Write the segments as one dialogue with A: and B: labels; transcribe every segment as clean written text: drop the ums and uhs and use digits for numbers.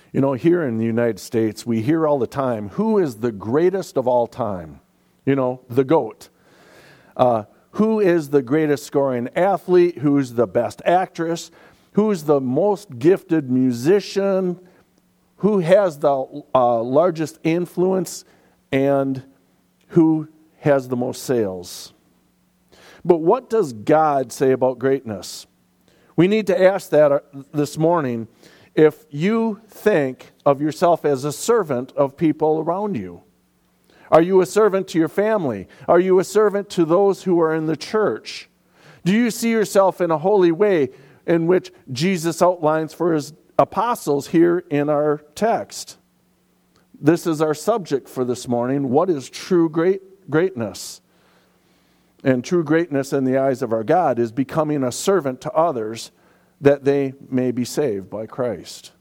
A: You know, here in the United States, we hear all the time, who is the greatest of all time? You know, the GOAT. Who is the greatest scoring athlete? Who's the best actress? Who's the most gifted musician? Who has the largest influence? And who has the most sales? But what does God say about greatness? We need to ask that this morning. If you think of yourself as a servant of people around you, are you a servant to your family? Are you a servant to those who are in the church? Do you see yourself in a holy way in which Jesus outlines for his apostles here in our text? This is our subject for this morning. What is true greatness? And true greatness in the eyes of our God is becoming a servant to others that they may be saved by Christ.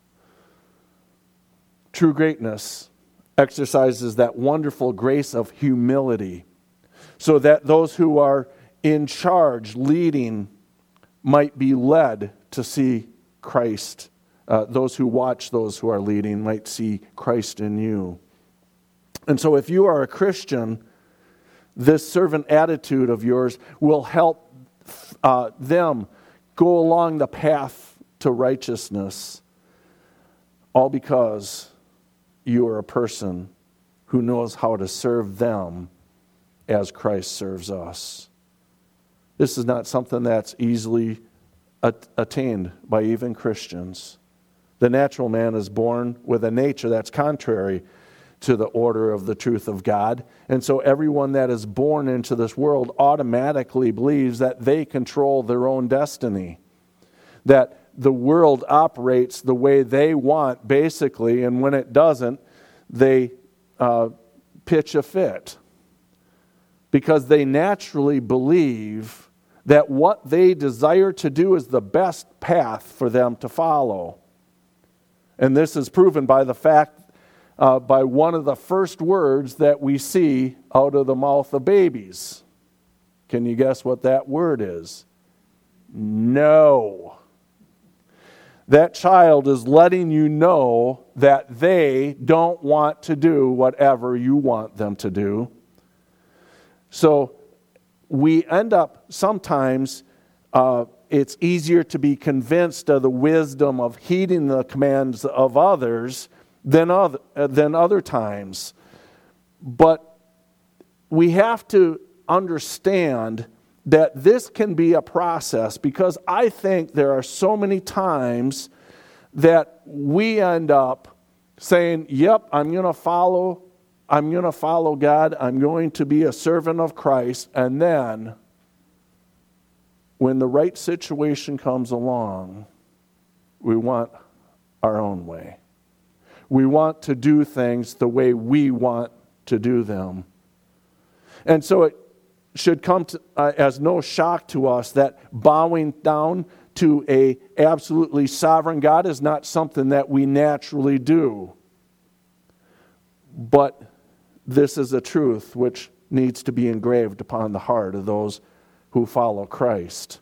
A: True greatness exercises that wonderful grace of humility so that those who are in charge, leading, might be led to see Christ. Those who watch those who are leading might see Christ in you. And so if you are a Christian, this servant attitude of yours will help them go along the path to righteousness, all because you are a person who knows how to serve them as Christ serves us. This is not something that's easily attained by even Christians. The natural man is born with a nature that's contrary to the order of the truth of God. And so everyone that is born into this world automatically believes that they control their own destiny, that the world operates the way they want, basically, and when it doesn't, they pitch a fit. Because they naturally believe that what they desire to do is the best path for them to follow. And this is proven by the fact by one of the first words that we see out of the mouth of babies. Can you guess what that word is? No. That child is letting you know that they don't want to do whatever you want them to do. So we end up sometimes, it's easier to be convinced of the wisdom of heeding the commands of others than other times. But we have to understand that this can be a process, because I think there are so many times that we end up saying, yep, I'm going to follow God, I'm going to be a servant of Christ, and then when the right situation comes along, we want our own way. We want to do things the way we want to do them. And so it should come as no shock to us that bowing down to a absolutely sovereign God is not something that we naturally do. But this is a truth which needs to be engraved upon the heart of those who follow Christ.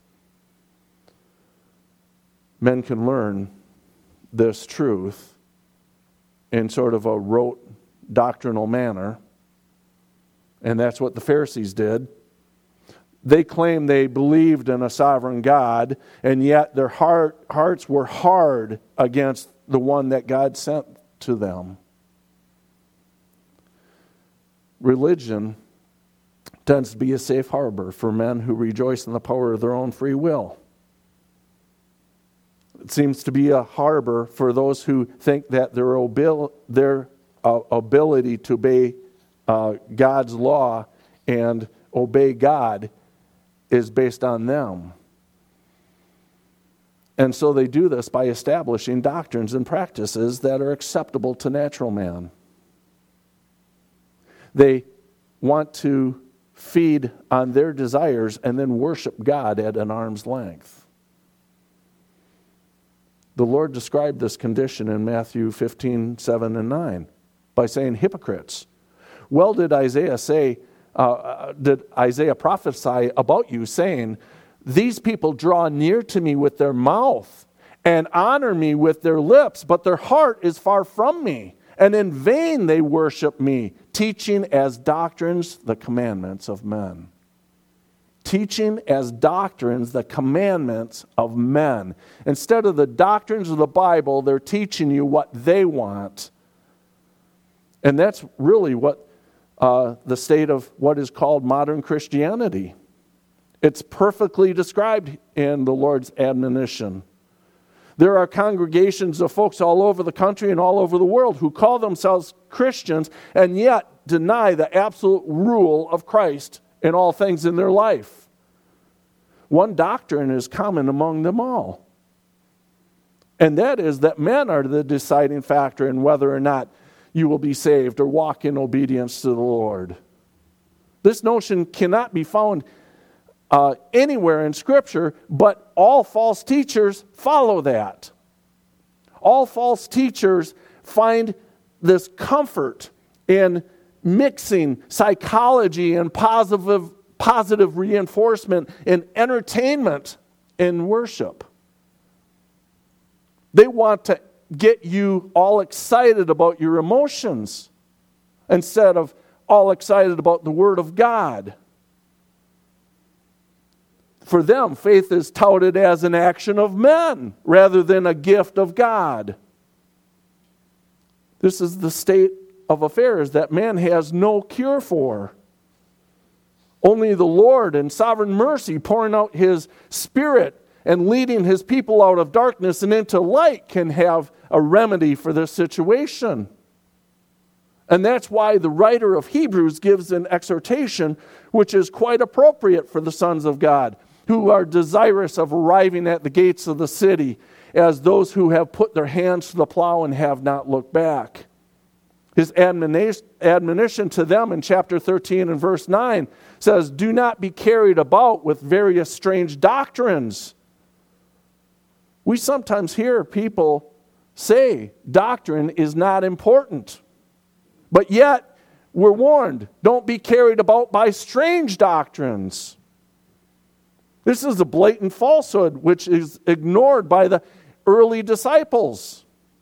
A: Men can learn this truth in sort of a rote doctrinal manner, and that's what the Pharisees did. They claimed they believed in a sovereign God, and yet their hearts were hard against the one that God sent to them. Religion tends to be a safe harbor for men who rejoice in the power of their own free will. It seems to be a harbor for those who think that their ability to obey God's law and obey God is based on them. And so they do this by establishing doctrines and practices that are acceptable to natural man. They want to feed on their desires and then worship God at an arm's length. The Lord described this condition in Matthew 15, 7 and 9 by saying, hypocrites. Well did Isaiah prophesy about you, saying, these people draw near to me with their mouth and honor me with their lips, but their heart is far from me. And in vain they worship me, teaching as doctrines the commandments of men. Teaching as doctrines the commandments of men. Instead of the doctrines of the Bible, they're teaching you what they want. And that's really what the state of what is called modern Christianity. It's perfectly described in the Lord's admonition. There are congregations of folks all over the country and all over the world who call themselves Christians and yet deny the absolute rule of Christ in all things in their life. One doctrine is common among them all. And that is that men are the deciding factor in whether or not you will be saved or walk in obedience to the Lord. This notion cannot be found anywhere in Scripture, but all false teachers follow that. All false teachers find this comfort in mixing psychology and positive reinforcement and entertainment in worship. They want to get you all excited about your emotions instead of all excited about the Word of God. For them, faith is touted as an action of men rather than a gift of God. This is the state of affairs that man has no cure for. Only the Lord in sovereign mercy, pouring out His Spirit and leading His people out of darkness and into light, can have a remedy for this situation. And that's why the writer of Hebrews gives an exhortation which is quite appropriate for the sons of God, who are desirous of arriving at the gates of the city as those who have put their hands to the plow and have not looked back. His admonition to them in chapter 13 and verse 9 says, "Do not be carried about with various strange doctrines." We sometimes hear people say doctrine is not important. But yet, we're warned, don't be carried about by strange doctrines. This is a blatant falsehood which is ignored by the early disciples.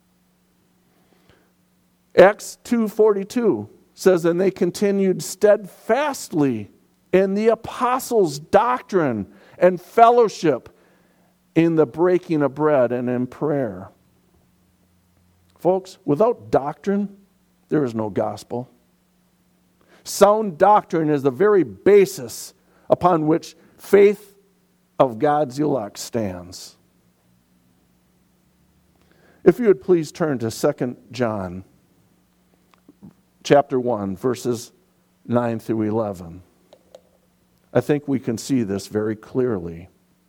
A: Acts 2:42 says, "And they continued steadfastly in the apostles' doctrine and fellowship, in the breaking of bread and in prayer." Folks, without doctrine, there is no gospel. Sound doctrine is the very basis upon which faith of God's elect stands. If you would please turn to 2 John chapter 1, verses 9 through 11. I think we can see this very clearly.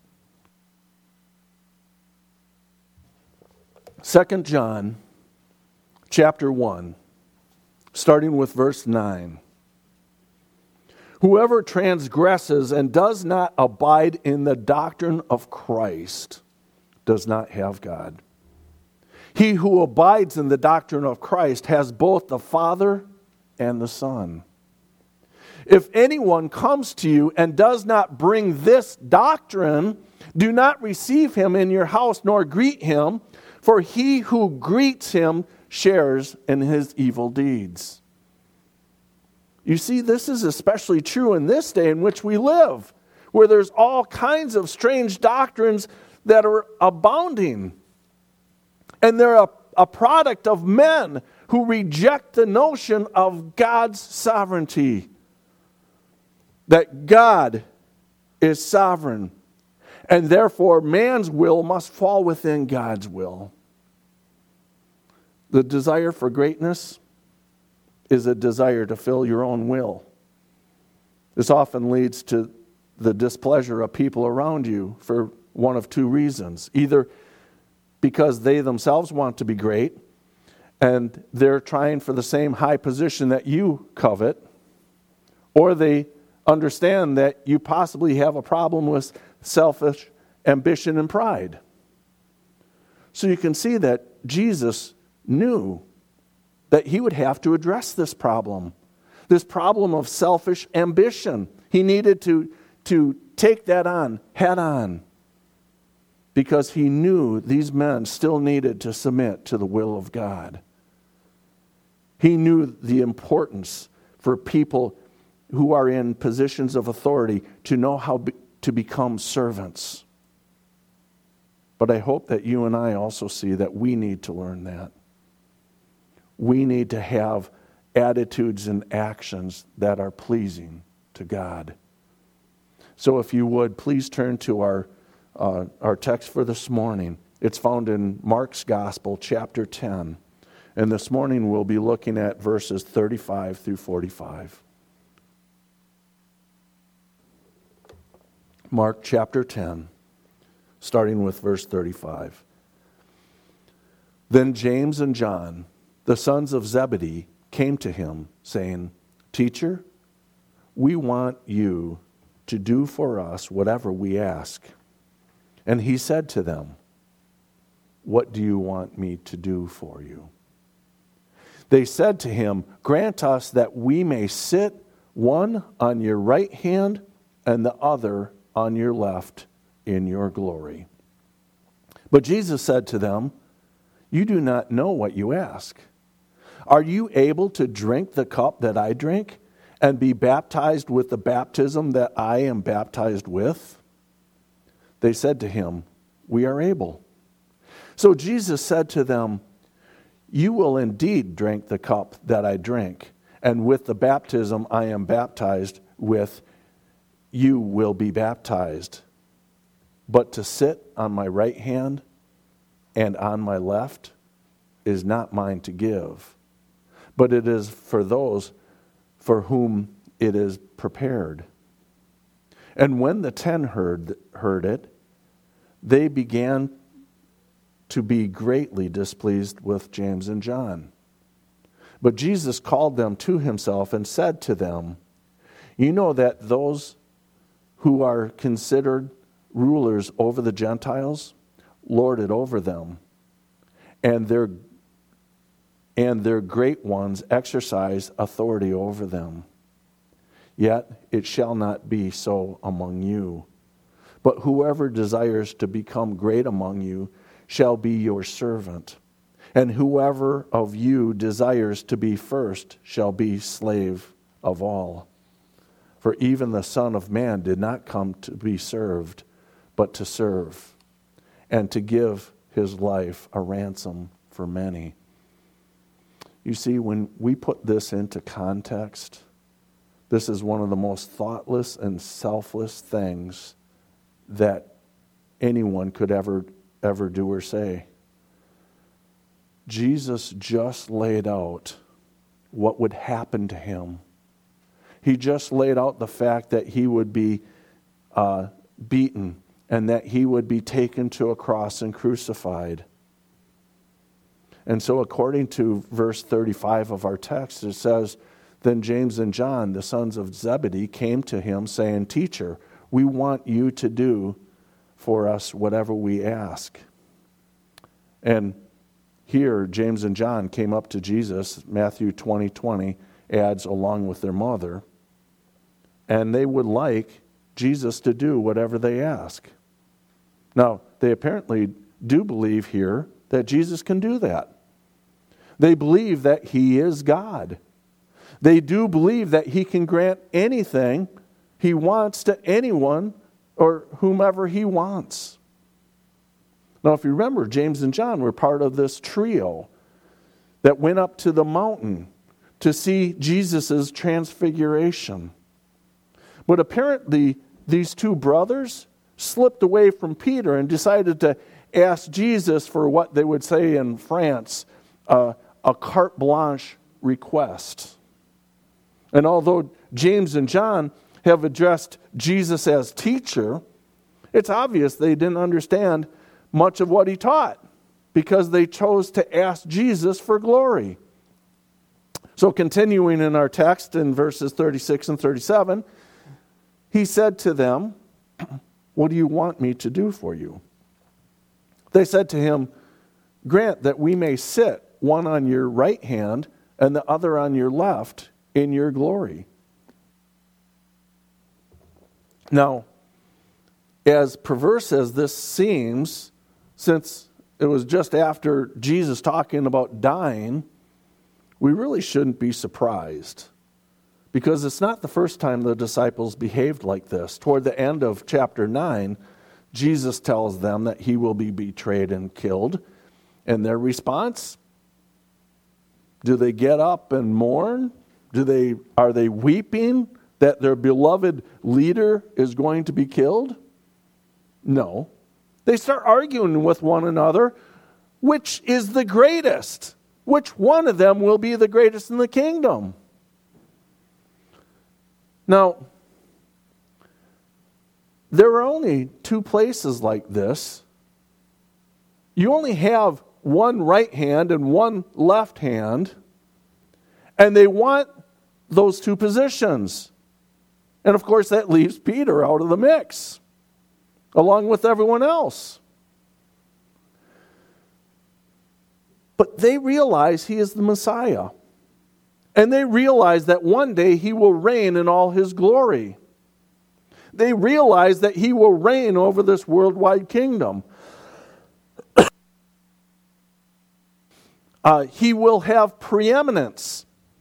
A: 2 John chapter 1, starting with verse 9. "Whoever transgresses and does not abide in the doctrine of Christ does not have God. He who abides in the doctrine of Christ has both the Father and the Son. If anyone comes to you and does not bring this doctrine, do not receive him in your house nor greet him, for he who greets him shares in his evil deeds." You see, this is especially true in this day in which we live, where there's all kinds of strange doctrines that are abounding. And they're a product of men who reject the notion of God's sovereignty. That God is sovereign, and therefore man's will must fall within God's will. The desire for greatness is a desire to fill your own will. This often leads to the displeasure of people around you for one of two reasons. Either because they themselves want to be great and they're trying for the same high position that you covet, or they understand that you possibly have a problem with selfish ambition and pride. So you can see that Jesus knew that he would have to address this problem of selfish ambition. He needed to take that on head on. because he knew these men still needed to submit to the will of God. He knew the importance for people who are in positions of authority to know how to become servants. But I hope that you and I also see that we need to learn that. We need to have attitudes and actions that are pleasing to God. So if you would, please turn to our text for this morning. It's found in Mark's Gospel, chapter 10. And this morning we'll be looking at verses 35 through 45. Mark chapter 10, starting with verse 35. Then James and John, the sons of Zebedee, came to him, saying, "Teacher, we want you to do for us whatever we ask." And he said to them, "What do you want me to do for you?" They said to him, "Grant us that we may sit one on your right hand and the other on your left in your glory." But Jesus said to them, "You do not know what you ask. Are you able to drink the cup that I drink and be baptized with the baptism that I am baptized with?" They said to him, "We are able." So Jesus said to them, "You will indeed drink the cup that I drink, and with the baptism I am baptized with, you will be baptized. But to sit on my right hand and on my left is not mine to give, but it is for those for whom it is prepared." And when the 10 heard it, they began to be greatly displeased with James and John. But Jesus called them to himself and said to them, "You know that those who are considered rulers over the Gentiles lord it over them, and their great ones exercise authority over them. Yet it shall not be so among you. But whoever desires to become great among you shall be your servant. And whoever of you desires to be first shall be slave of all. For even the Son of Man did not come to be served, but to serve, and to give his life a ransom for many." You see, when we put this into context, this is one of the most thoughtless and selfless things that anyone could ever do or say. Jesus just laid out what would happen to him. He just laid out the fact that he would be beaten and that he would be taken to a cross and crucified. And so according to verse 35 of our text, it says, "Then James and John, the sons of Zebedee, came to him, saying, 'Teacher, we want you to do for us whatever we ask.'" And here, James and John came up to Jesus. Matthew 20:20 adds, along with their mother. And they would like Jesus to do whatever they ask. Now, they apparently do believe here that Jesus can do that. They believe that he is God. They do believe that he can grant anything he wants to anyone or whomever he wants. Now, if you remember, James and John were part of this trio that went up to the mountain to see Jesus' transfiguration. But apparently, these two brothers slipped away from Peter and decided to ask Jesus for what they would say in France, a carte blanche request. And although James and John have addressed Jesus as teacher, it's obvious they didn't understand much of what he taught because they chose to ask Jesus for glory. So continuing in our text in verses 36 and 37, he said to them, "What do you want me to do for you?" They said to him, "Grant that we may sit one on your right hand and the other on your left in your glory." Now, as perverse as this seems, since it was just after Jesus talking about dying, we really shouldn't be surprised. Because it's not the first time the disciples behaved like this. Toward the end of chapter 9, Jesus tells them that he will be betrayed and killed. And their response? Do they get up and mourn? Are they weeping that their beloved leader is going to be killed? No. They start arguing with one another, which is the greatest? Which one of them will be the greatest in the kingdom? Now, there are only two places like this. You only have one right hand and one left hand, and they want those two positions. And of course, that leaves Peter out of the mix, along with everyone else. But they realize he is the Messiah. And they realize that one day he will reign in all his glory. They realize that he will reign over this worldwide kingdom. He will have preeminence.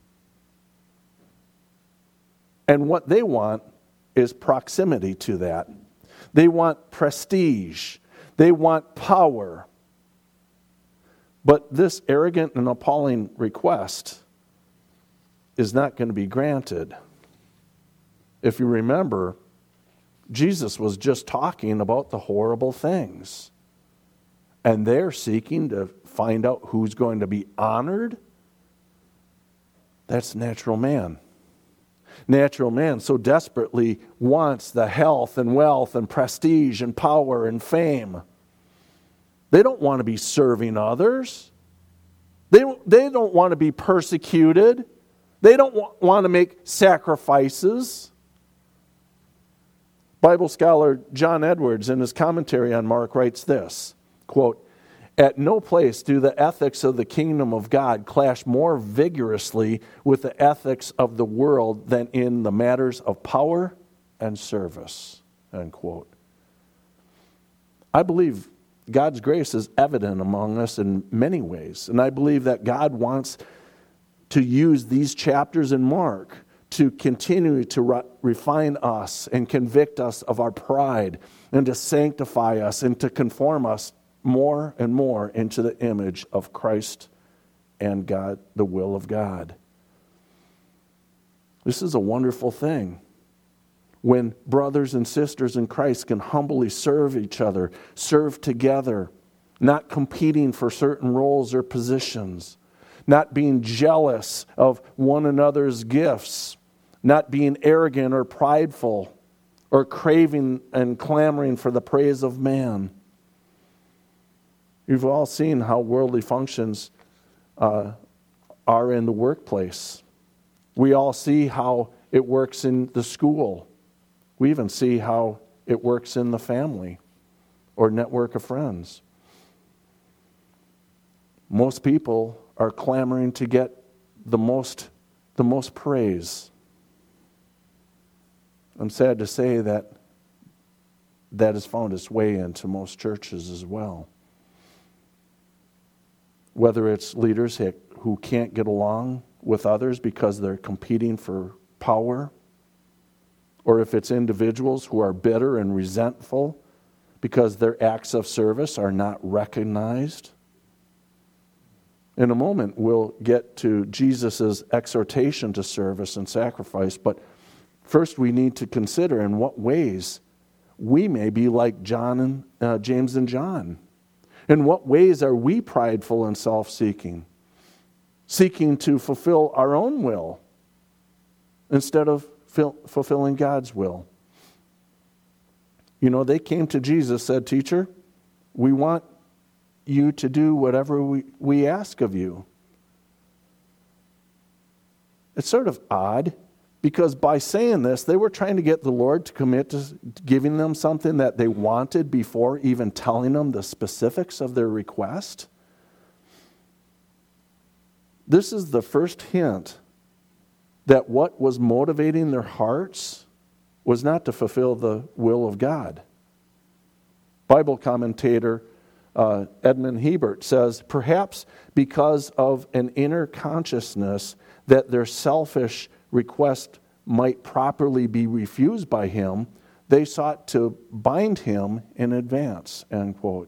A: And what they want is proximity to that. They want prestige. They want power. But this arrogant and appalling request is not going to be granted. If you remember, Jesus was just talking about the horrible things. And they're seeking to find out who's going to be honored. That's natural man. Natural man so desperately wants the health and wealth and prestige and power and fame. They don't want to be serving others. They don't want to be persecuted. They don't want to make sacrifices. Bible scholar John Edwards, in his commentary on Mark, writes this, quote, "At no place do the ethics of the kingdom of God clash more vigorously with the ethics of the world than in the matters of power and service." End quote. I believe God's grace is evident among us in many ways. And I believe that God wants to use these chapters in Mark to continue to refine us and convict us of our pride and to sanctify us and to conform us more and more into the image of Christ and God, the will of God. This is a wonderful thing when brothers and sisters in Christ can humbly serve each other, serve together, not competing for certain roles or positions, not being jealous of one another's gifts, not being arrogant or prideful, or craving and clamoring for the praise of man. You've all seen how worldly functions are in the workplace. We all see how it works in the school. We even see how it works in the family or network of friends. Most people are clamoring to get the most praise. I'm sad to say that has found its way into most churches as well. Whether it's leaders who can't get along with others because they're competing for power, or if it's individuals who are bitter and resentful because their acts of service are not recognized. In a moment, we'll get to Jesus' exhortation to service and sacrifice, but first we need to consider in what ways we may be like James and John. In what ways are we prideful and self-seeking, seeking to fulfill our own will instead of fulfilling God's will? You know, they came to Jesus, said, "Teacher, we want you to do whatever we ask of you." It's sort of odd, because by saying this, they were trying to get the Lord to commit to giving them something that they wanted before even telling them the specifics of their request. This is the first hint that what was motivating their hearts was not to fulfill the will of God. Bible commentator Edmund Hebert says, perhaps because of an inner consciousness that their selfish request might properly be refused by him, they sought to bind him in advance, end quote.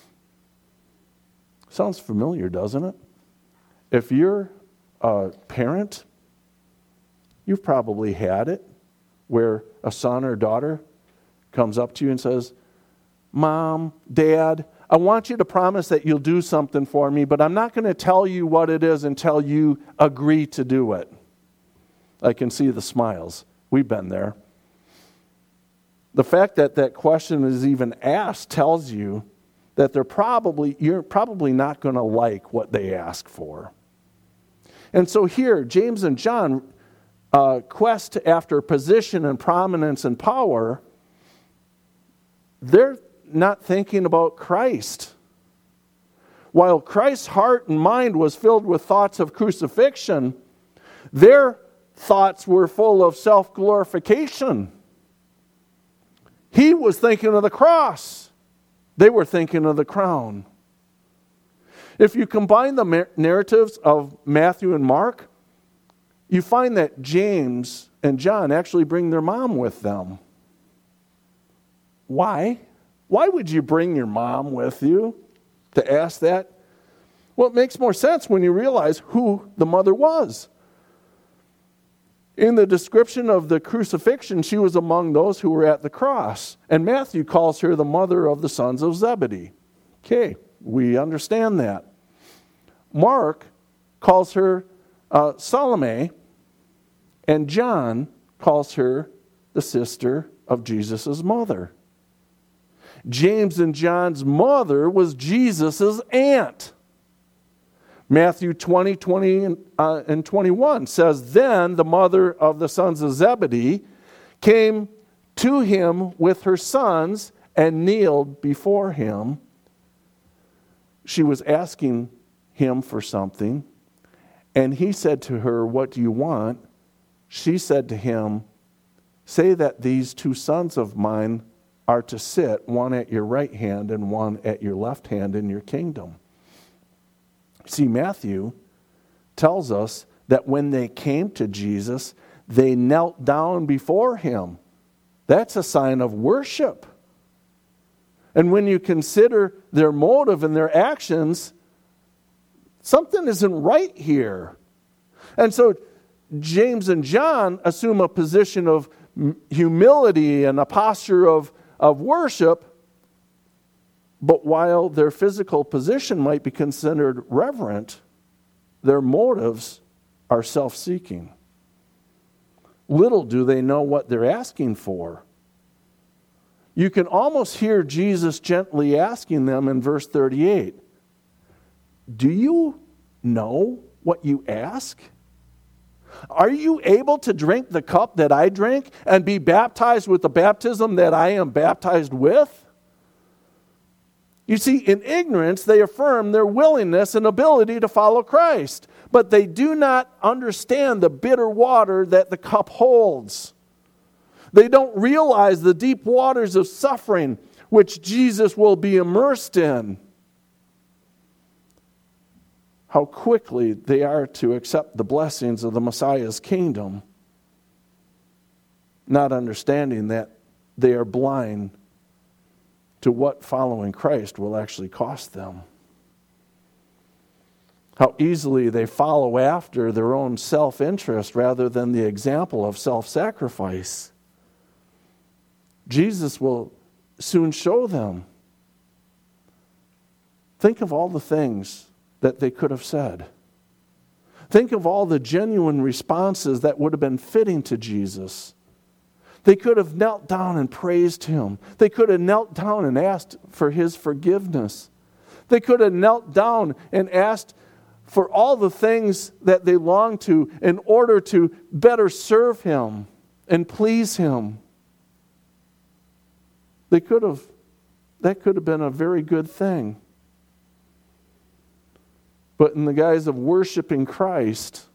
A: Sounds familiar, doesn't it? If you're a parent, you've probably had it where a son or daughter comes up to you and says, Mom, Dad, I want you to promise that you'll do something for me, but I'm not going to tell you what it is until you agree to do it. I can see the smiles. We've been there. The fact that that question is even asked tells you that you're probably not going to like what they ask for. And so here, James and John quest after position and prominence and power. They're not thinking about Christ. While Christ's heart and mind was filled with thoughts of crucifixion, their thoughts were full of self-glorification. He was thinking of the cross. They were thinking of the crown. If you combine the narratives of Matthew and Mark, you find that James and John actually bring their mom with them. Why? Why would you bring your mom with you to ask that? Well, it makes more sense when you realize who the mother was. In the description of the crucifixion, she was among those who were at the cross. And Matthew calls her the mother of the sons of Zebedee. Okay, we understand that. Mark calls her Salome, and John calls her the sister of Jesus' mother. James and John's mother was Jesus' aunt. Matthew 20 and 21 says, Then the mother of the sons of Zebedee came to him with her sons and kneeled before him. She was asking him for something, and he said to her, What do you want? She said to him, Say that these two sons of mine are to sit, one at your right hand and one at your left hand in your kingdom. See, Matthew tells us that when they came to Jesus, they knelt down before him. That's a sign of worship. And when you consider their motive and their actions, something isn't right here. And so James and John assume a position of humility and a posture of worship. But while their physical position might be considered reverent, their motives are self-seeking. Little do they know what they're asking for. You can almost hear Jesus gently asking them in verse 38, Do you know what you ask? Are you able to drink the cup that I drink and be baptized with the baptism that I am baptized with? You see, in ignorance, they affirm their willingness and ability to follow Christ, but they do not understand the bitter water that the cup holds. They don't realize the deep waters of suffering which Jesus will be immersed in. How quickly they are to accept the blessings of the Messiah's kingdom, not understanding that they are blind to what following Christ will actually cost them. How easily they follow after their own self-interest rather than the example of self-sacrifice. Jesus will soon show them. Think of all the things that they could have said. Think of all the genuine responses that would have been fitting to Jesus. They could have knelt down and praised him. They could have knelt down and asked for his forgiveness. They could have knelt down and asked for all the things that they longed to in order to better serve him and please him. That could have been a very good thing. But in the guise of worshiping Christ,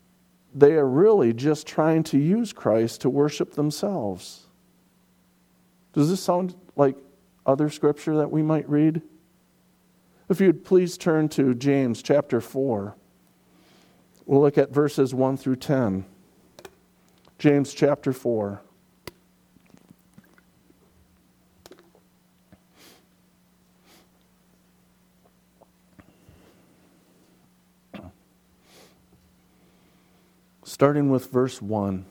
A: they are really just trying to use Christ to worship themselves. Does this sound like other scripture that we might read? If you'd please turn to James chapter 4. We'll look at verses 1 through 10. James chapter 4. Starting with verse 1.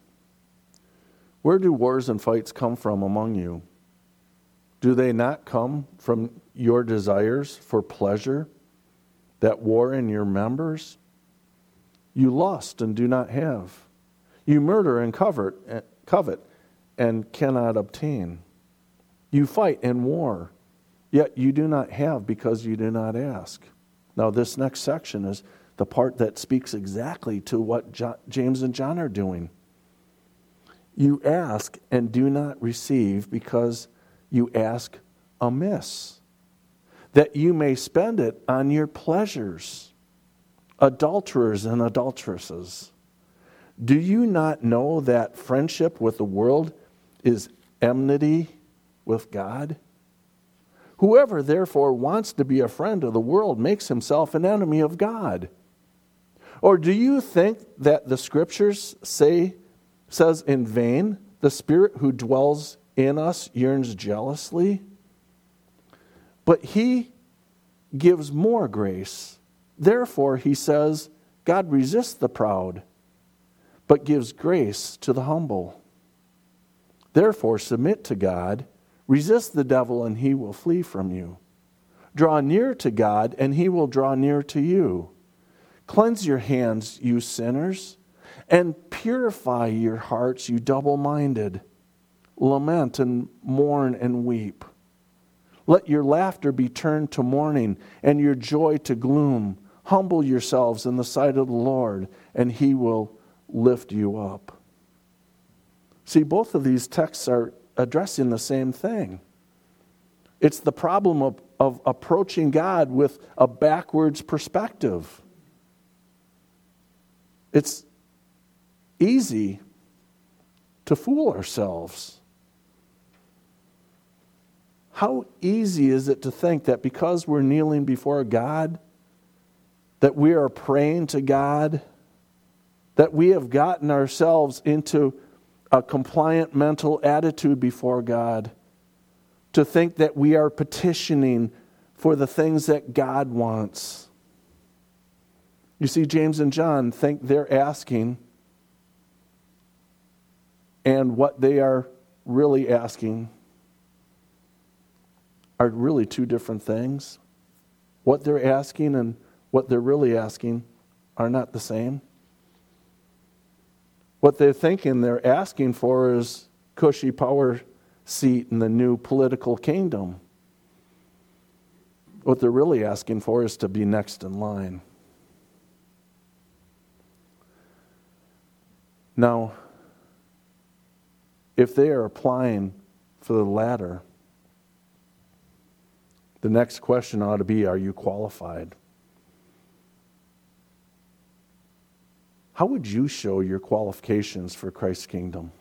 A: Where do wars and fights come from among you? Do they not come from your desires for pleasure that war in your members? You lust and do not have. You murder and covet and cannot obtain. You fight and war, yet you do not have because you do not ask. Now this next section is the part that speaks exactly to what James and John are doing. You ask and do not receive because you ask amiss, that you may spend it on your pleasures. Adulterers and adulteresses, do you not know that friendship with the world is enmity with God? Whoever therefore wants to be a friend of the world makes himself an enemy of God. Or do you think that the scriptures says in vain, the Spirit who dwells in us yearns jealously? But he gives more grace. Therefore, he says, God resists the proud, but gives grace to the humble. Therefore, submit to God, resist the devil, and he will flee from you. Draw near to God, and he will draw near to you. Cleanse your hands, you sinners, and purify your hearts, you double-minded. Lament and mourn and weep. Let your laughter be turned to mourning, and your joy to gloom. Humble yourselves in the sight of the Lord, and he will lift you up. See, both of these texts are addressing the same thing. It's the problem of approaching God with a backwards perspective. It's easy to fool ourselves. How easy is it to think that because we're kneeling before God, that we are praying to God, that we have gotten ourselves into a compliant mental attitude before God, to think that we are petitioning for the things that God wants. You see, James and John think they're asking, and what they are really asking are really two different things. What they're asking and what they're really asking are not the same. What they're thinking they're asking for is cushy power seat in the new political kingdom. What they're really asking for is to be next in line. Now, if they are applying for the latter, the next question ought to be, are you qualified? How would you show your qualifications for Christ's kingdom?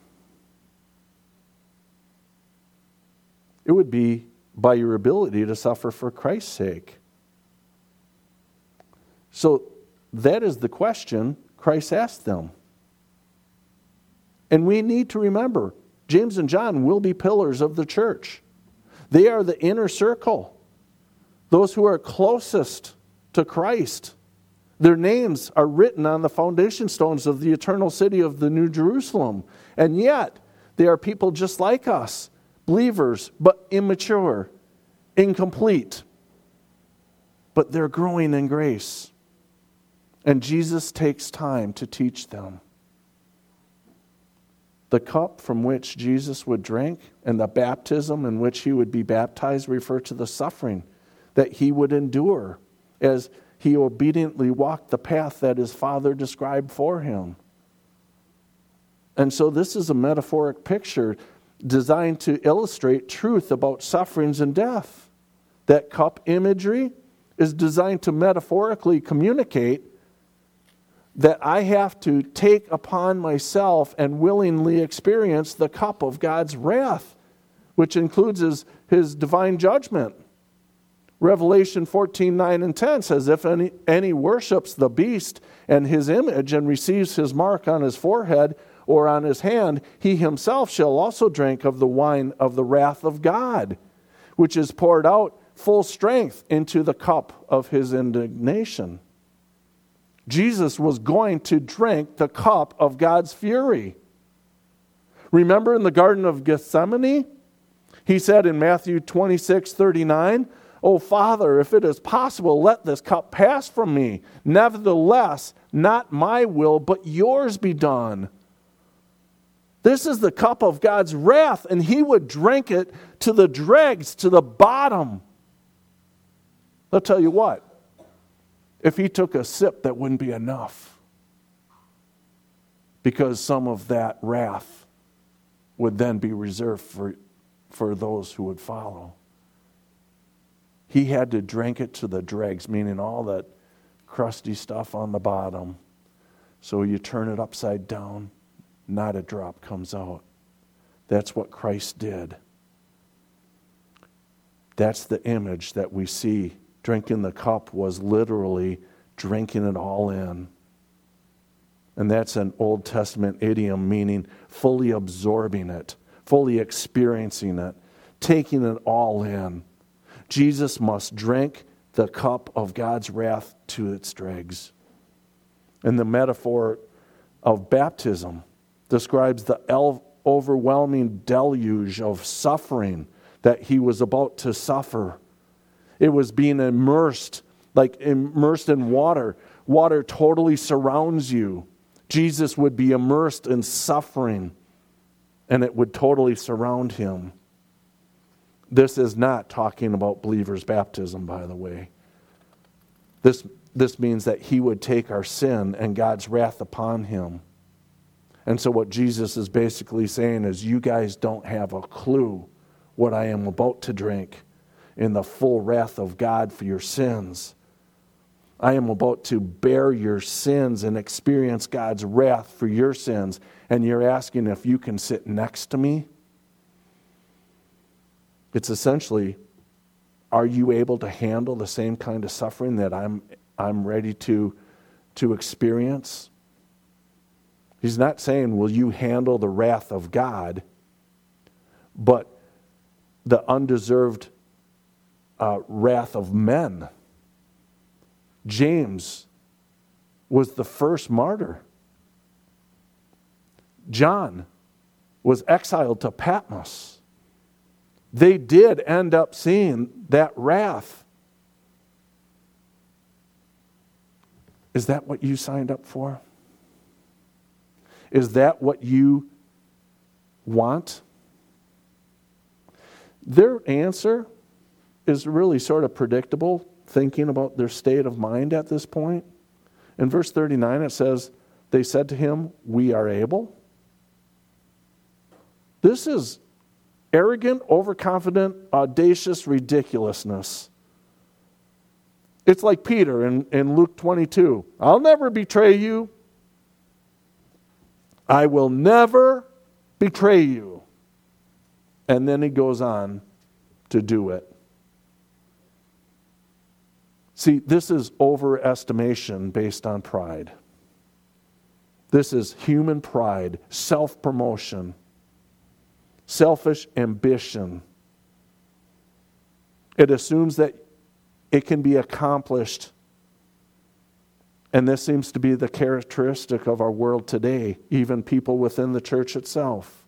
A: It would be by your ability to suffer for Christ's sake. So that is the question Christ asked them. And we need to remember, James and John will be pillars of the church. They are the inner circle, those who are closest to Christ. Their names are written on the foundation stones of the eternal city of the New Jerusalem. And yet, they are people just like us, believers, but immature, incomplete. But they're growing in grace. And Jesus takes time to teach them. The cup from which Jesus would drink and the baptism in which he would be baptized refer to the suffering that he would endure as he obediently walked the path that his Father described for him. And so this is a metaphoric picture designed to illustrate truth about sufferings and death. That cup imagery is designed to metaphorically communicate that I have to take upon myself and willingly experience the cup of God's wrath, which includes his divine judgment. Revelation 14:9 and 10 says, if any worships the beast and his image and receives his mark on his forehead or on his hand, he himself shall also drink of the wine of the wrath of God, which is poured out full strength into the cup of his indignation. Jesus was going to drink the cup of God's fury. Remember in the Garden of Gethsemane? He said in Matthew 26:39, "O Father, if it is possible, let this cup pass from me. Nevertheless, not my will, but yours be done." This is the cup of God's wrath, and he would drink it to the dregs, to the bottom. I'll tell you what, if he took a sip, that wouldn't be enough, because some of that wrath would then be reserved for those who would follow. He had to drink it to the dregs, meaning all that crusty stuff on the bottom. So you turn it upside down, not a drop comes out. That's what Christ did. That's the image that we see. Drinking the cup was literally drinking it all in. And that's an Old Testament idiom meaning fully absorbing it, fully experiencing it, taking it all in. Jesus must drink the cup of God's wrath to its dregs. And the metaphor of baptism describes the overwhelming deluge of suffering that he was about to suffer. It was being immersed in water. Water totally surrounds you. Jesus would be immersed in suffering, and it would totally surround him. This is not talking about believers' baptism, by the way. This means that he would take our sin and God's wrath upon him. And so what Jesus is basically saying is, you guys don't have a clue what I am about to drink in the full wrath of God for your sins. I am about to bear your sins and experience God's wrath for your sins. And you're asking if you can sit next to me? It's essentially, are you able to handle the same kind of suffering that I'm ready to experience? He's not saying, will you handle the wrath of God, but the undeserved wrath of men. James was the first martyr. John was exiled to Patmos. They did end up seeing that wrath. Is that what you signed up for? Is that what you want? Their answer is really sort of predictable, thinking about their state of mind at this point. In verse 39 it says, they said to him, "We are able." This is arrogant, overconfident, audacious ridiculousness. It's like Peter in Luke 22. "I'll never betray you. I will never betray you." And then he goes on to do it. See, this is overestimation based on pride. This is human pride, self-promotion, selfish ambition. It assumes that it can be accomplished. And this seems to be the characteristic of our world today, even people within the church itself.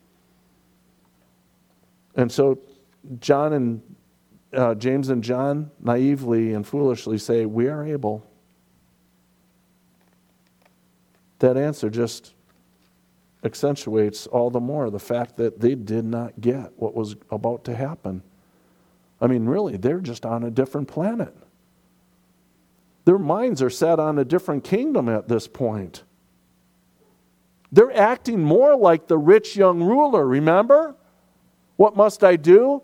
A: And so James and John naively and foolishly say, "We are able." That answer just accentuates all the more the fact that they did not get what was about to happen. I mean, really, they're just on a different planet. Their minds are set on a different kingdom at this point. They're acting more like the rich young ruler, remember? What must I do?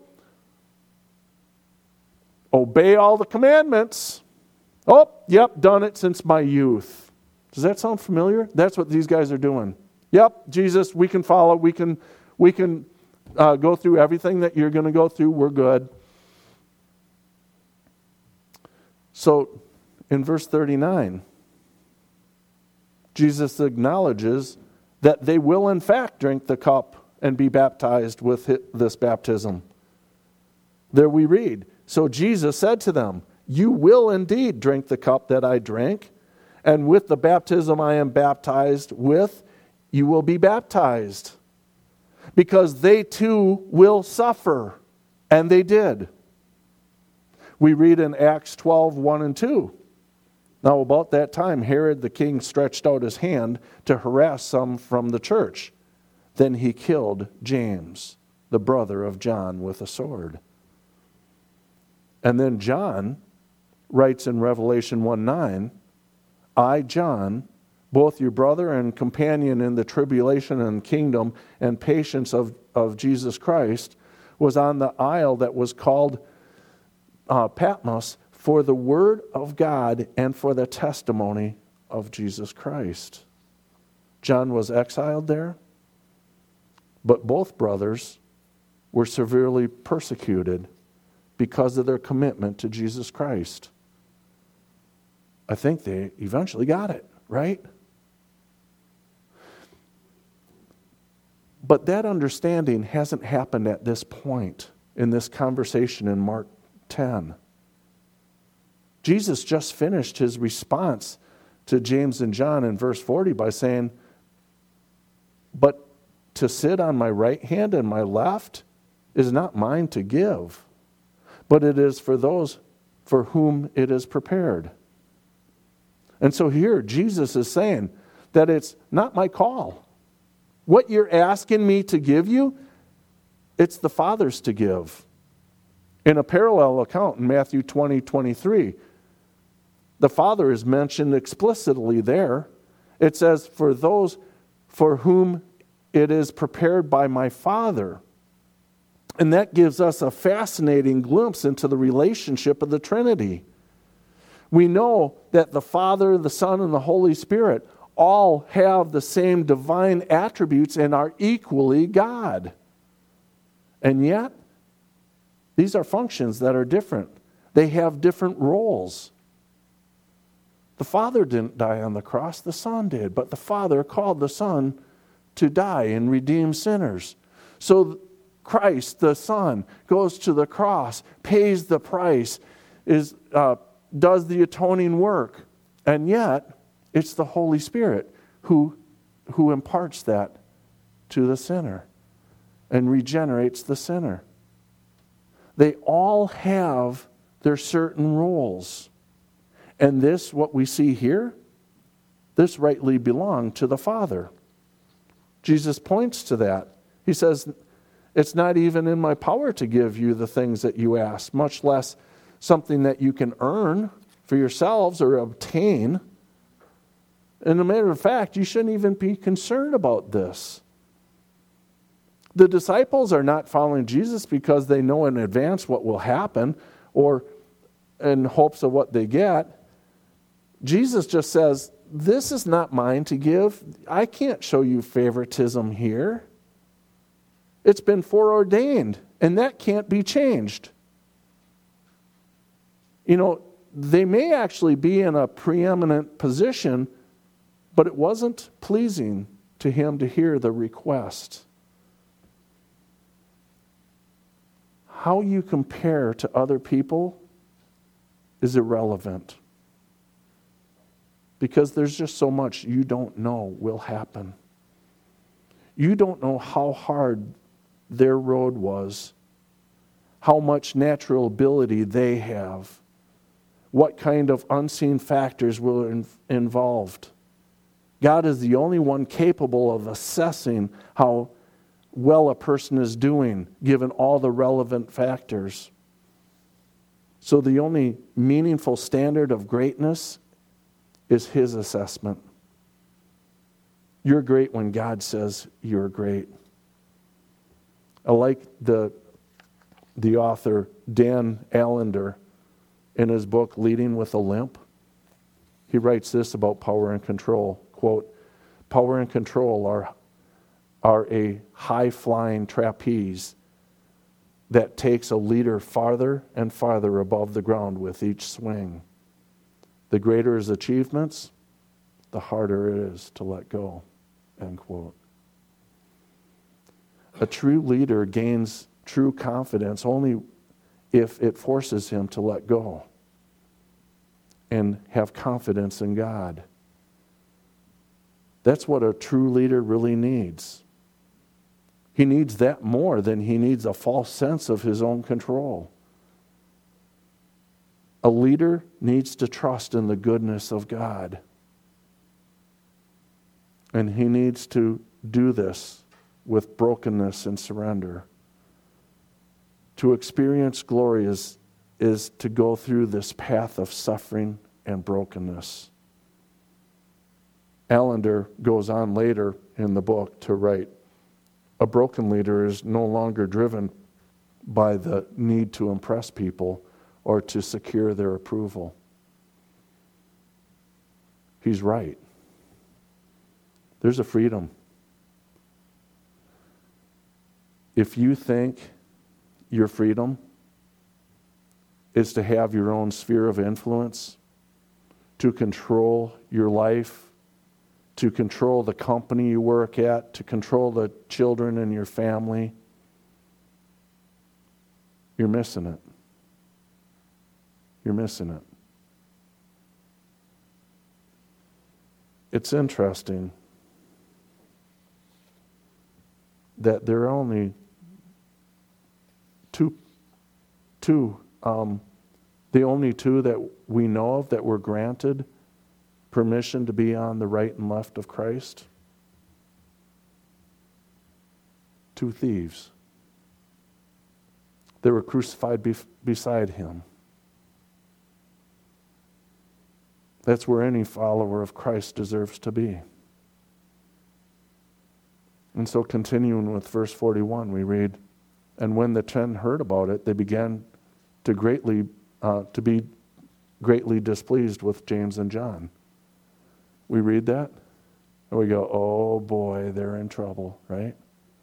A: Obey all the commandments. Oh, yep, done it since my youth. Does that sound familiar? That's what these guys are doing. Yep, Jesus, we can follow. We can go through everything that you're going to go through. We're good. So in verse 39, Jesus acknowledges that they will in fact drink the cup and be baptized with this baptism. There we read, so Jesus said to them, you will indeed drink the cup that I drank, and with the baptism I am baptized with, you will be baptized. Because they too will suffer. And they did. We read in Acts 12, 1 and 2. Now about that time, Herod the king stretched out his hand to harass some from the church. Then he killed James, the brother of John, with a sword. And then John writes in Revelation 1:9, I, John, both your brother and companion in the tribulation and kingdom and patience of Jesus Christ, was on the isle that was called Patmos for the word of God and for the testimony of Jesus Christ. John was exiled there, but both brothers were severely persecuted because of their commitment to Jesus Christ. I think they eventually got it, right? But that understanding hasn't happened at this point in this conversation in Mark 10. Jesus just finished his response to James and John in verse 40 by saying, but to sit on my right hand and my left is not mine to give, but it is for those for whom it is prepared. And so here Jesus is saying that it's not my call. What you're asking me to give you, it's the Father's to give. In a parallel account in Matthew 20:23, the Father is mentioned explicitly there. It says, for those for whom it is prepared by my Father. And that gives us a fascinating glimpse into the relationship of the Trinity. We know that the Father, the Son, and the Holy Spirit all have the same divine attributes and are equally God. And yet, these are functions that are different. They have different roles. The Father didn't die on the cross, the Son did, but the Father called the Son to die and redeem sinners. So Christ, the Son, goes to the cross, pays the price, does the atoning work, and yet it's the Holy Spirit who imparts that to the sinner and regenerates the sinner. They all have their certain roles. And this, what we see here, this rightly belonged to the Father. Jesus points to that. He says, it's not even in my power to give you the things that you ask, much less something that you can earn for yourselves or obtain. And a matter of fact, you shouldn't even be concerned about this. The disciples are not following Jesus because they know in advance what will happen or in hopes of what they get. Jesus just says, this is not mine to give. I can't show you favoritism here. It's been foreordained, and that can't be changed. You know, they may actually be in a preeminent position, but it wasn't pleasing to him to hear the request. How you compare to other people is irrelevant. Because there's just so much you don't know will happen. You don't know how hard their road was, how much natural ability they have, what kind of unseen factors were involved. God is the only one capable of assessing how well a person is doing, given all the relevant factors. So the only meaningful standard of greatness is his assessment. You're great when God says you're great. I like the author Dan Allender in his book Leading with a Limp. He writes this about power and control. Quote, power and control are a high-flying trapeze that takes a leader farther and farther above the ground with each swing. The greater his achievements, the harder it is to let go, end quote. A true leader gains true confidence only if it forces him to let go and have confidence in God. That's what a true leader really needs. He needs that more than he needs a false sense of his own control. A leader needs to trust in the goodness of God. And he needs to do this with brokenness and surrender. To experience glory is to go through this path of suffering and brokenness. Allender goes on later in the book to write, a broken leader is no longer driven by the need to impress people or to secure their approval. He's right. There's a freedom. If you think your freedom is to have your own sphere of influence, to control your life, to control the company you work at, to control the children in your family, you're missing it. You're missing it. It's interesting that there are only the only two that we know of that were granted permission to be on the right and left of Christ. Two thieves. They were crucified beside him. That's where any follower of Christ deserves to be. And so continuing with verse 41, we read, and when the 10 heard about it, they began to be greatly displeased with James and John. We read that, and we go, oh boy, they're in trouble, right?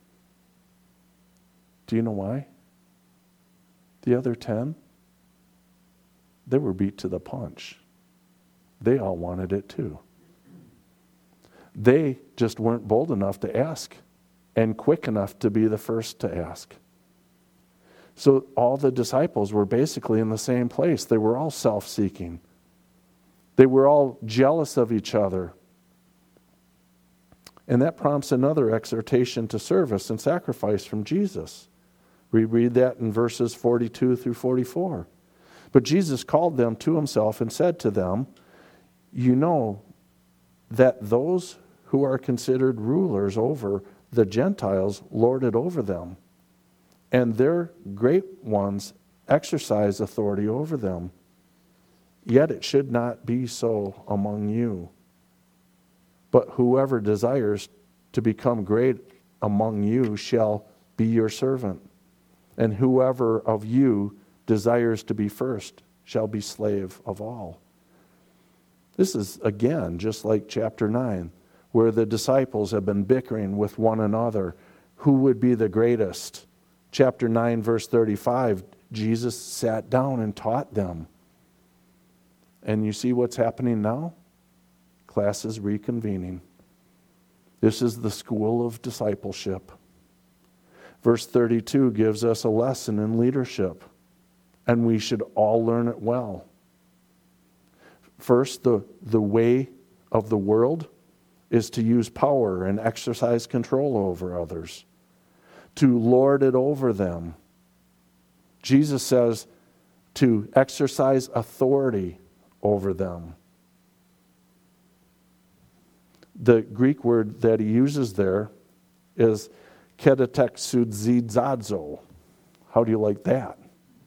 A: Do you know why? The other 10, they were beat to the punch. They all wanted it too. They just weren't bold enough to ask and quick enough to be the first to ask. So all the disciples were basically in the same place. They were all self-seeking. They were all jealous of each other. And that prompts another exhortation to service and sacrifice from Jesus. We read that in verses 42 through 44. But Jesus called them to himself and said to them, you know that those who are considered rulers over the Gentiles lord it over them, and their great ones exercise authority over them. Yet it should not be so among you. But whoever desires to become great among you shall be your servant, and whoever of you desires to be first shall be slave of all. This is, again, just like chapter 9, where the disciples have been bickering with one another. Who would be the greatest? Chapter 9, verse 35, Jesus sat down and taught them. And you see what's happening now? Class is reconvening. This is the school of discipleship. Verse 32 gives us a lesson in leadership, and we should all learn it well. First, the way of the world is to use power and exercise control over others, to lord it over them. Jesus says to exercise authority over them. The Greek word that he uses there is ketatexudzizazo. How do you like that?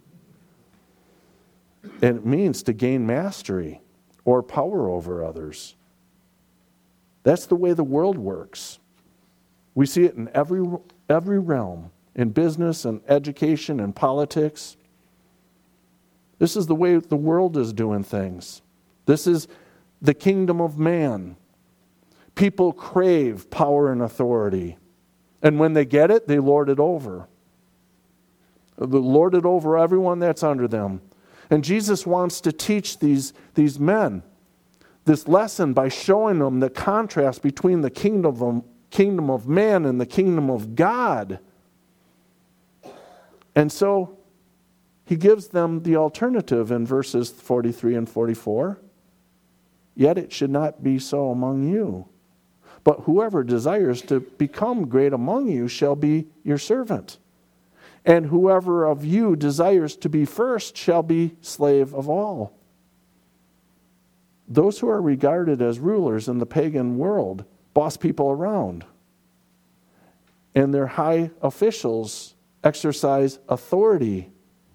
A: And it means to gain mastery or power over others. That's the way the world works. We see it in every realm, in business and education and politics. This is the way the world is doing things. This is the kingdom of man. People crave power and authority. And when they get it, they lord it over. They lord it over everyone that's under them. And Jesus wants to teach these men this lesson by showing them the contrast between the kingdom of man and the kingdom of God. And so he gives them the alternative in verses 43 and 44. Yet it should not be so among you. But whoever desires to become great among you shall be your servant. And whoever of you desires to be first shall be slave of all. Those who are regarded as rulers in the pagan world boss people around. And their high officials exercise authority.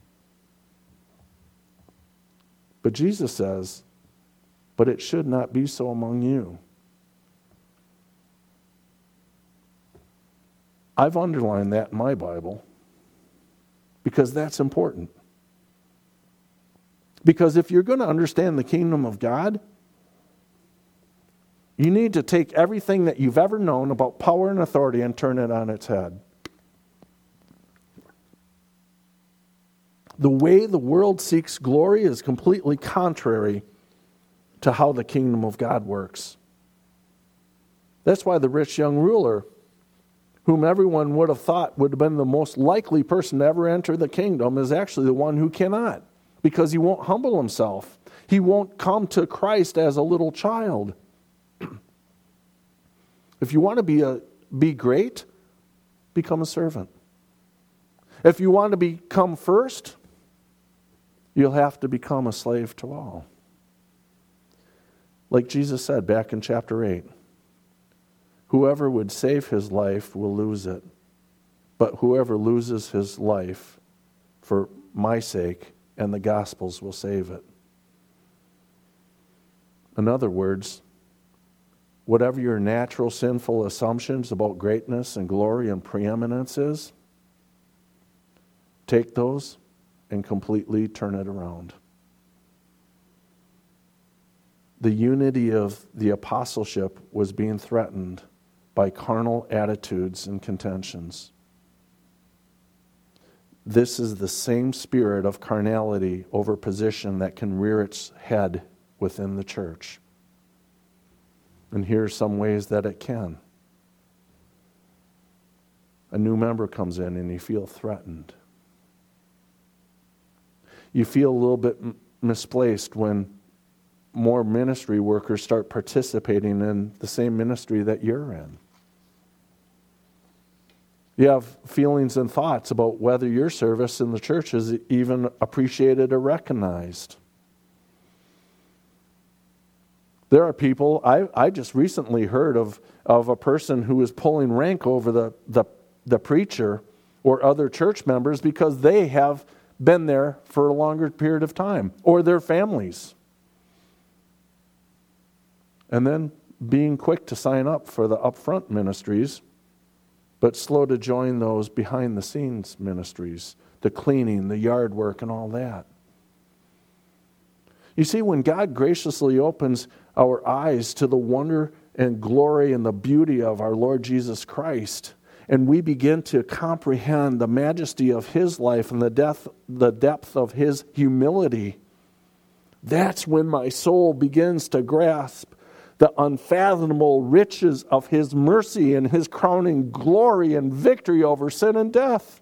A: But Jesus says, but it should not be so among you. I've underlined that in my Bible because that's important. Because if you're going to understand the kingdom of God, you need to take everything that you've ever known about power and authority and turn it on its head. The way the world seeks glory is completely contrary to how the kingdom of God works. That's why the rich young ruler, whom everyone would have thought would have been the most likely person to ever enter the kingdom, is actually the one who cannot, because he won't humble himself. He won't come to Christ as a little child. If you want to be great, become a servant. If you want to become first, you'll have to become a slave to all. Like Jesus said back in chapter 8, whoever would save his life will lose it, but whoever loses his life for my sake and the gospel's will save it. In other words, whatever your natural sinful assumptions about greatness and glory and preeminence is, take those and completely turn it around. The unity of the apostleship was being threatened by carnal attitudes and contentions. This is the same spirit of carnality over position that can rear its head within the church. And here are some ways that it can. A new member comes in and you feel threatened. You feel a little bit misplaced when more ministry workers start participating in the same ministry that you're in. You have feelings and thoughts about whether your service in the church is even appreciated or recognized. There are people, I just recently heard of a person who is pulling rank over the preacher or other church members because they have been there for a longer period of time, or their families. And then being quick to sign up for the upfront ministries, but slow to join those behind the scenes ministries, the cleaning, the yard work, and all that. You see, when God graciously opens our eyes to the wonder and glory and the beauty of our Lord Jesus Christ, and we begin to comprehend the majesty of His life and the depth of His humility, that's when my soul begins to grasp the unfathomable riches of His mercy and His crowning glory and victory over sin and death.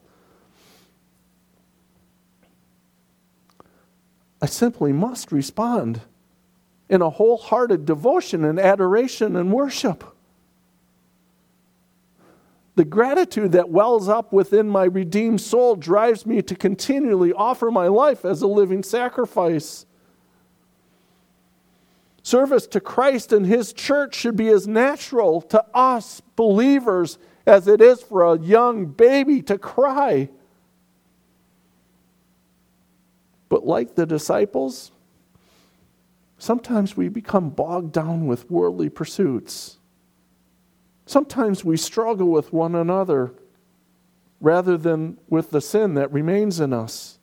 A: I simply must respond in a wholehearted devotion and adoration and worship. The gratitude that wells up within my redeemed soul drives me to continually offer my life as a living sacrifice. Service to Christ and His church should be as natural to us believers as it is for a young baby to cry. But like the disciples, sometimes we become bogged down with worldly pursuits. Sometimes we struggle with one another rather than with the sin that remains in us.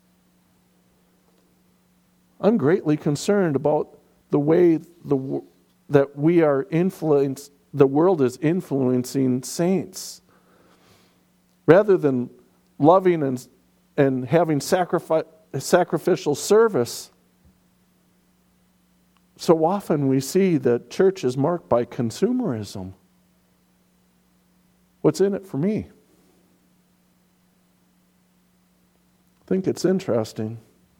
A: I'm greatly concerned about the way that we are influenced, the world is influencing saints. Rather than loving and having sacrificial service, so often we see that church is marked by consumerism. What's in it for me? I think it's interesting.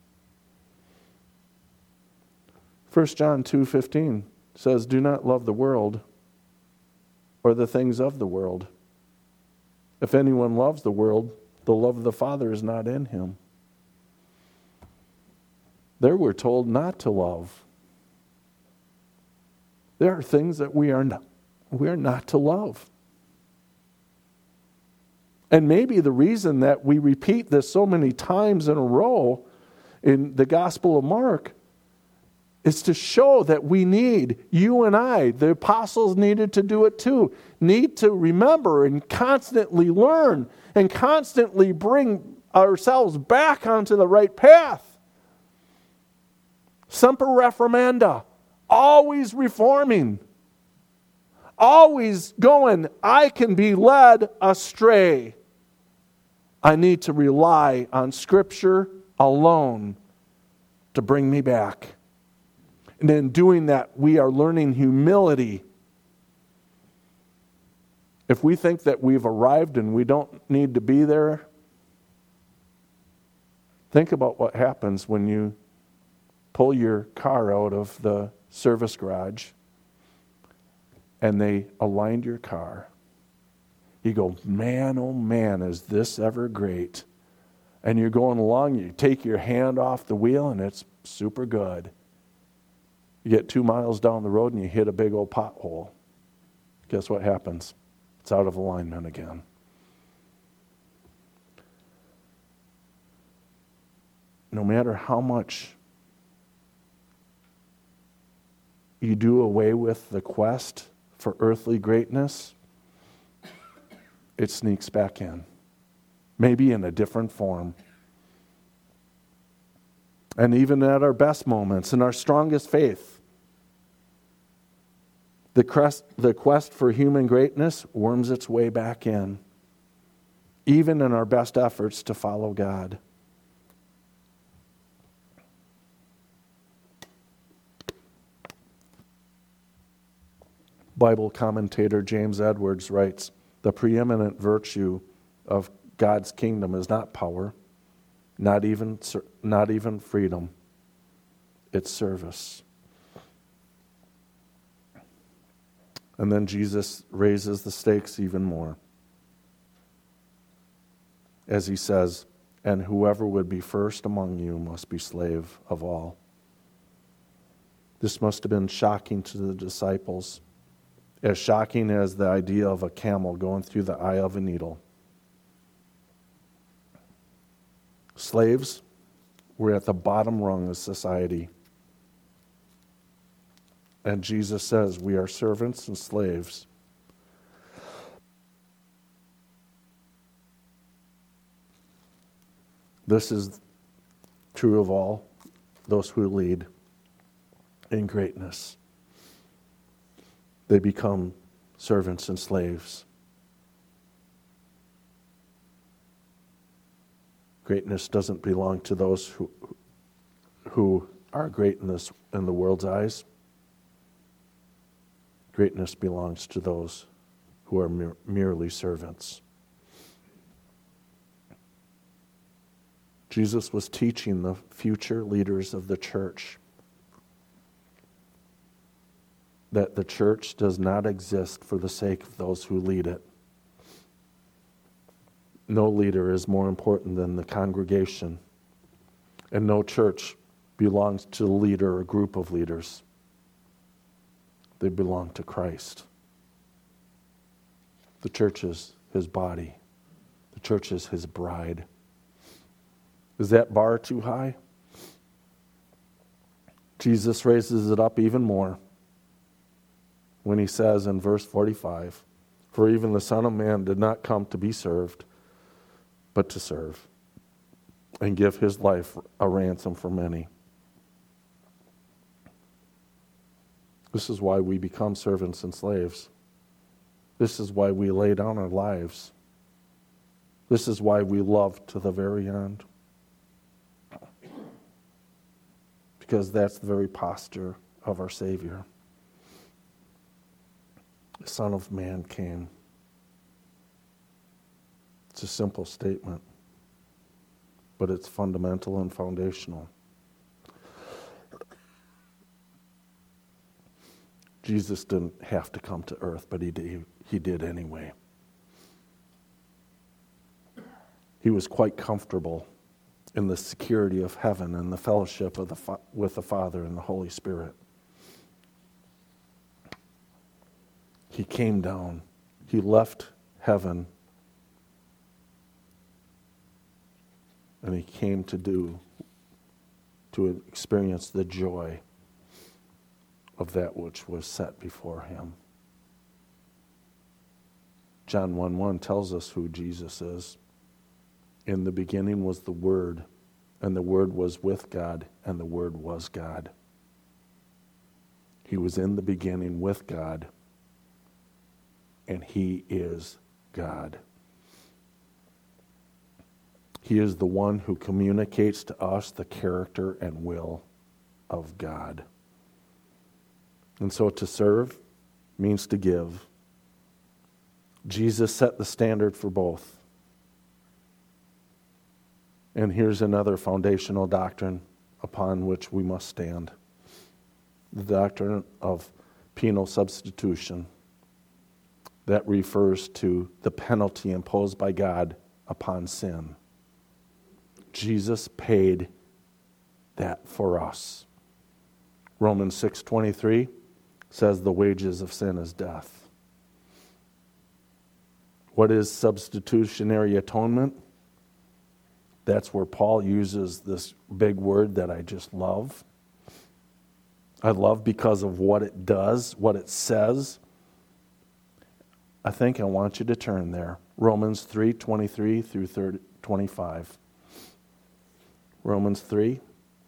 A: 1 John 2:15 says, "Do not love the world or the things of the world. If anyone loves the world, the love of the Father is not in him." There we're told not to love. There are things that we are not to love. And maybe the reason that we repeat this so many times in a row in the Gospel of Mark is to show that we need, you and I, the apostles needed to do it too, need to remember and constantly learn and constantly bring ourselves back onto the right path. Semper reformanda, always reforming, always going, I can be led astray. I need to rely on Scripture alone to bring me back. And in doing that, we are learning humility. If we think that we've arrived and we don't need to be there, think about what happens when you pull your car out of the service garage and they aligned your car. You go, man, oh man, is this ever great. And you're going along, you take your hand off the wheel and it's super good. You get 2 miles down the road and you hit a big old pothole. Guess what happens? It's out of alignment again. No matter how much you do away with the quest for earthly greatness, it sneaks back in. Maybe in a different form. And even at our best moments, in our strongest faith, the quest for human greatness worms its way back in, even in our best efforts to follow God. Bible commentator James Edwards writes, "The preeminent virtue of God's kingdom is not power, not even freedom. It's service." And then Jesus raises the stakes even more as he says, "And whoever would be first among you must be slave of all." This must have been shocking to the disciples, as shocking as the idea of a camel going through the eye of a needle. Slaves were at the bottom rung of society. And Jesus says we are servants and slaves. This is true of all those who lead in greatness. They become servants and slaves. Greatness doesn't belong to those who are great in the world's eyes. Greatness belongs to those who are merely servants. Jesus was teaching the future leaders of the church that the church does not exist for the sake of those who lead it. No leader is more important than the congregation, and no church belongs to a leader or group of leaders. They belong to Christ. The church is his body. The church is his bride. Is that bar too high? Jesus raises it up even more when he says in verse 45, "For even the Son of Man did not come to be served, but to serve, and give his life a ransom for many." This is why we become servants and slaves. This is why we lay down our lives. This is why we love to the very end. Because that's the very posture of our Savior. The Son of Man came. It's a simple statement, but it's fundamental and foundational. Jesus didn't have to come to earth, but he did anyway. He was quite comfortable in the security of heaven and the fellowship of with the Father and the Holy Spirit. He came down. He left heaven. And he came to experience the joy of that which was set before him. John 1:1 tells us who Jesus is. In the beginning was the Word, and the Word was with God, and the Word was God. He was in the beginning with God, and he is God. He is the one who communicates to us the character and will of God. And so to serve means to give. Jesus set the standard for both. And here's another foundational doctrine upon which we must stand. The doctrine of penal substitution. That refers to the penalty imposed by God upon sin. Jesus paid that for us. Romans 6:23 says the wages of sin is death. What is substitutionary atonement? That's where Paul uses this big word that I just love. I love because of what it does, what it says. I think I want you to turn there. Romans 3:23 through 25. Romans 3.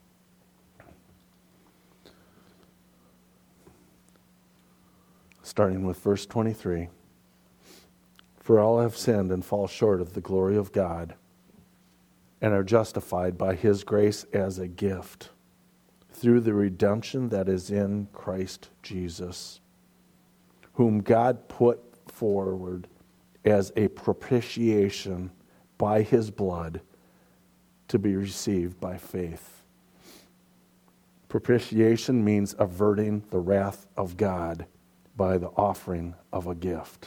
A: Starting with verse 23. For all have sinned and fall short of the glory of God, and are justified by his grace as a gift, through the redemption that is in Christ Jesus, whom God put forward as a propitiation by his blood to be received by faith. Propitiation means averting the wrath of God by the offering of a gift.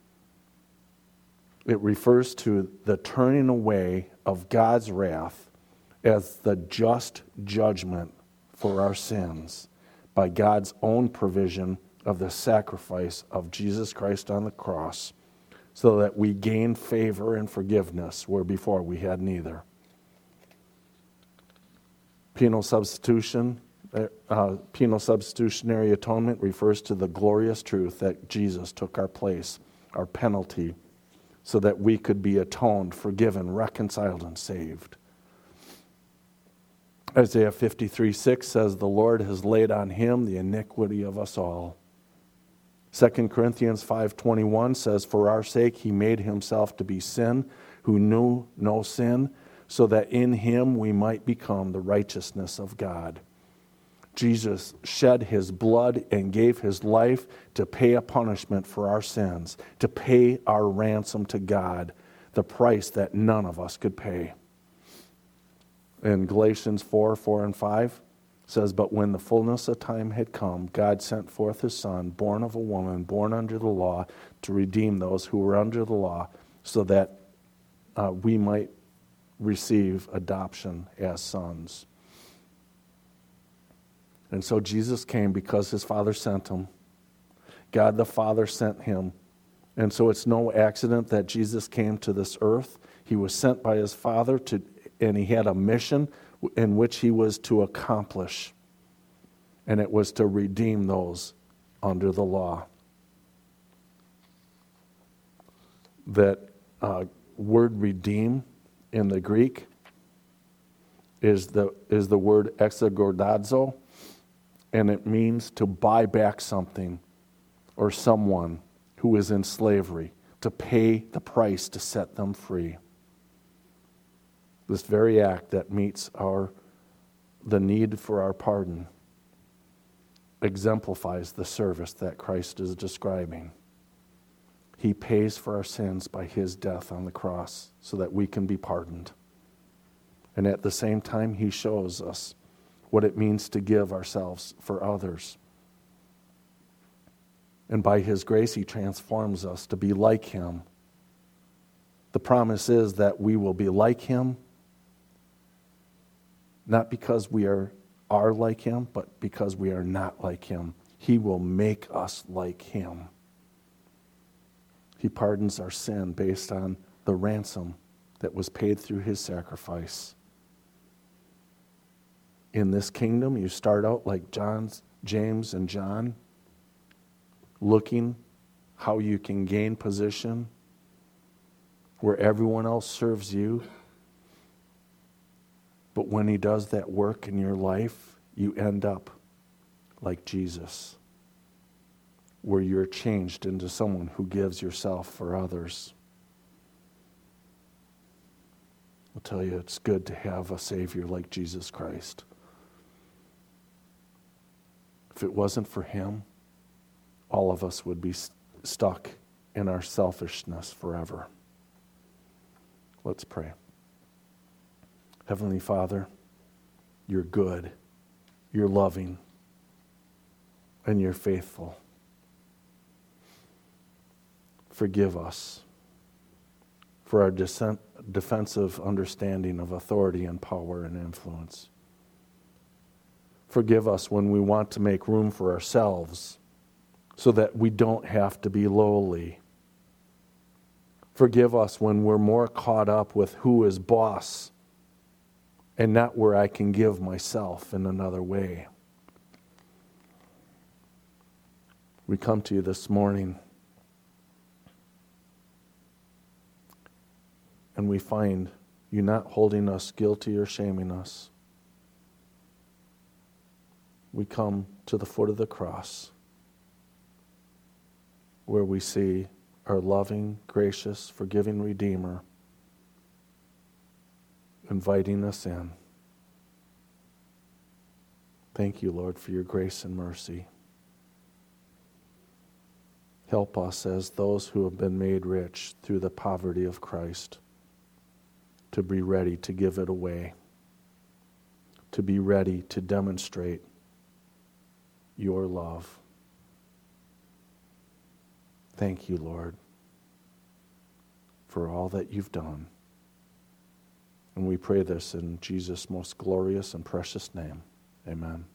A: It refers to the turning away of God's wrath as the just judgment for our sins by God's own provision of the sacrifice of Jesus Christ on the cross, so that we gain favor and forgiveness where before we had neither. Penal substitutionary atonement refers to the glorious truth that Jesus took our place, our penalty, so that we could be atoned, forgiven, reconciled, and saved. Isaiah 53:6 says, the Lord has laid on him the iniquity of us all. 2 Corinthians 5:21 says, for our sake he made himself to be sin, who knew no sin, so that in him we might become the righteousness of God. Jesus shed his blood and gave his life to pay a punishment for our sins, to pay our ransom to God, the price that none of us could pay. In Galatians 4:4 and 5 says, but when the fullness of time had come, God sent forth his Son, born of a woman, born under the law, to redeem those who were under the law, so that we might receive adoption as sons. And so Jesus came because his Father sent him. God the Father sent him. And so it's no accident that Jesus came to this earth. He was sent by his Father, and he had a mission in which he was to accomplish. And it was to redeem those under the law. That word redeem in the Greek is the word exagodazo, and it means to buy back something or someone who is in slavery, to pay the price to set them free. This very act that meets the need for our pardon exemplifies the service that Christ is describing. He pays for our sins by his death on the cross so that we can be pardoned. And at the same time, he shows us what it means to give ourselves for others. And by his grace, he transforms us to be like him. The promise is that we will be like him, not because we are like him, but because we are not like him. He will make us like him. He pardons our sin based on the ransom that was paid through his sacrifice. In this kingdom, you start out like James and John, looking how you can gain position where everyone else serves you. But when he does that work in your life, you end up like Jesus, where you're changed into someone who gives yourself for others. I'll tell you, it's good to have a Savior like Jesus Christ. If it wasn't for him, all of us would be stuck in our selfishness forever. Let's pray. Heavenly Father, you're good, you're loving, and you're faithful. Forgive us for our defensive understanding of authority and power and influence. Forgive us when we want to make room for ourselves so that we don't have to be lowly. Forgive us when we're more caught up with who is boss and not where I can give myself in another way. We come to you this morning and we find you not holding us guilty or shaming us. We come to the foot of the cross where we see our loving, gracious, forgiving Redeemer inviting us in. Thank you, Lord, for your grace and mercy. Help us as those who have been made rich through the poverty of Christ to be ready to give it away, to be ready to demonstrate your love. Thank you, Lord, for all that you've done. And we pray this in Jesus' most glorious and precious name. Amen.